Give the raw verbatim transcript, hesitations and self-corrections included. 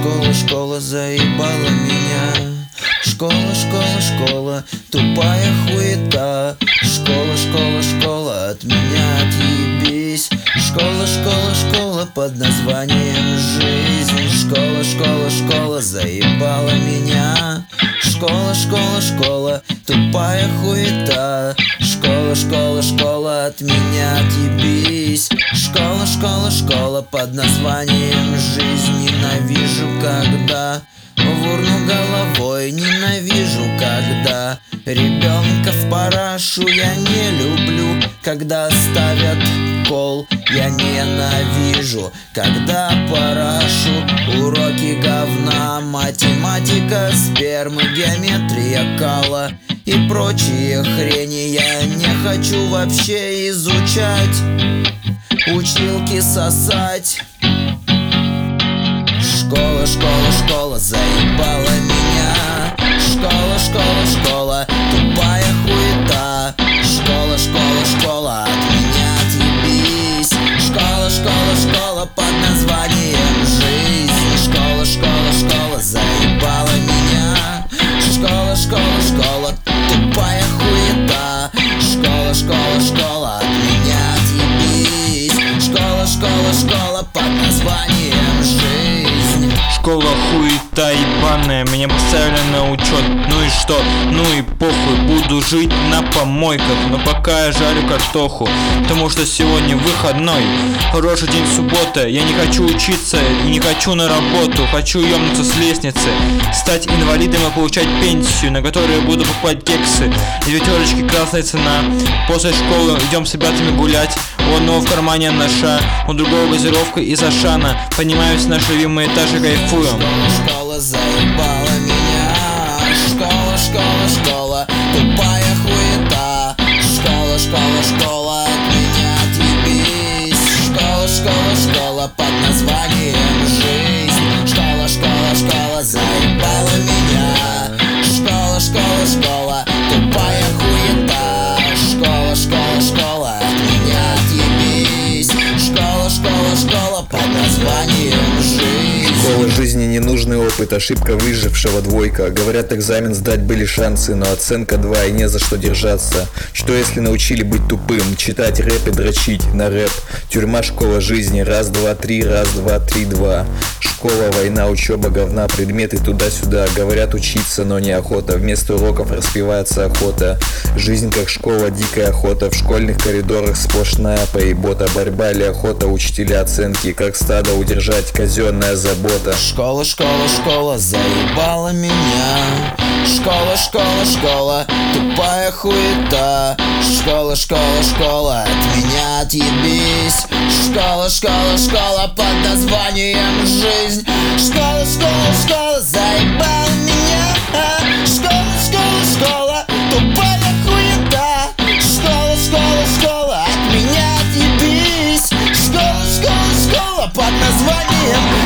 Школа, школа заебала меня. Школа, школа, школа, тупая хуета. Школа, школа, школа, от меня отъебись. Школа, школа, школа под названием жизнь. Школа, школа, школа заебала меня. Школа, школа, школа, тупая хуета. Школа, школа, школа, от меня отъебись. Школа, школа, школа под названием жизнь. Ненавижу, когда в урну головой, ненавижу, когда ребенка в парашу. Я не люблю, когда ставят кол. Я ненавижу, когда парашу. Уроки говна, математика, спермы, геометрия кала и прочие хрени. Я не хочу вообще изучать, училки сосать. Школа, школа, школа заебала меня. Школа, школа, школа, тупая хуета. Школа, школа, школа, от меня отъебись. Школа, школа, школа под названием жизнь. Школа, школа, школа заебала меня. Школа, школа, школа, тупая хуета. Школа, школа, школа, от меня отъебись. Школа, школа, школа под названием жизнь. Школа хуета ебаная, меня поставили на учет. Ну и что? Ну и похуй, буду жить на помойках. Но пока я жарю картоху, потому что сегодня выходной. Хороший день, суббота. Я не хочу учиться и не хочу на работу. Хочу ёбнуться с лестницы, стать инвалидом и получать пенсию, на которую я буду покупать кексы. Из пятерочки красная цена. После школы идем с ребятами гулять. У одного в кармане наша, у другого газировка из Ашана. Поднимаемся на наш любимый этаж и кайфуем. Школа, школа заебала меня. Школа, школа, школа, тупая хуета. Школа, школа, школа, от меня отъебись. Школа, школа, школа под названием жизнь. Школа, школа, школа заебала меня. Школа, школа, школа, тупая хуета. Школа, школа, школа, от меня отъебись. Школа, школа, школа под названием жизнь. Школа жизни — ненужный опыт, ошибка выжившего двойка. Говорят, экзамен сдать были шансы, но оценка два и не за что держаться. Что если научили быть тупым, читать рэп и дрочить на рэп? Тюрьма, школа жизни, раз, два, три, раз, два, три, два. Школа, война, учеба, говна, предметы туда-сюда. Говорят, учиться, но неохота, вместо уроков распевается охота. Жизнь как школа, дикая охота. В школьных коридорах сплошная поебота. Борьба или охота, учителя оценки. Как стадо удержать, казенная забота. Школа, школа, школа заебала меня. Школа, школа, школа, тупая хуета. Школа, школа, школа, от меня отъебись. Школа, школа, школа под названием жизнь. Школа, школа, школа заебала меня. Школа, школа, школа, тупая хуета. Школа, школа, школа, от меня отъебись. Школа, школа, школа под названием